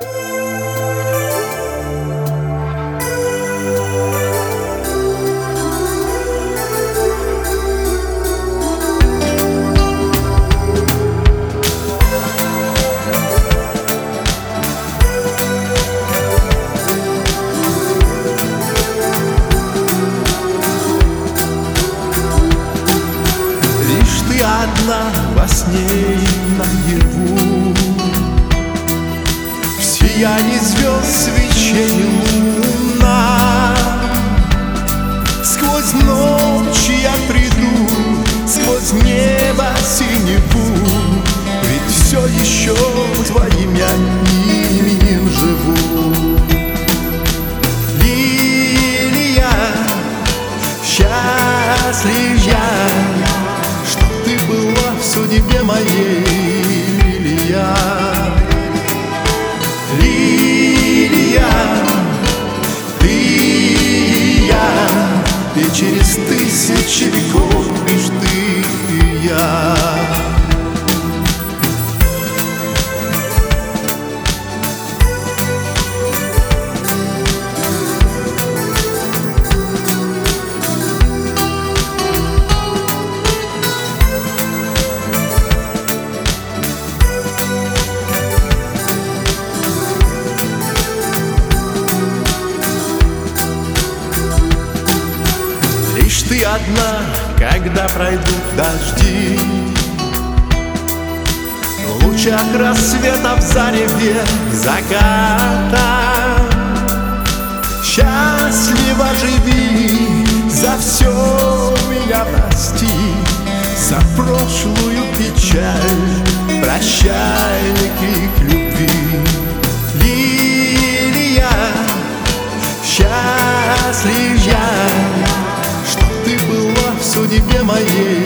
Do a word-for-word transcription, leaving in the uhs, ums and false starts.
Одна во сне и наяву, в сиянии звезд свечей луна. Сквозь ночь я приду, сквозь небо синеву, ведь все еще твоим я именем живу. Лилия, счастлив я, в судьбе моей, лилия, лилия, ты и я, и через тысячи веков лишь ты и я. Ты одна, когда пройдут дожди, в лучах рассвета, в зареве заката. Счастливо живи, за все меня прости, за прошлую печаль, прощальный крик любви. Лилия, счастлив я, в судьбе моей,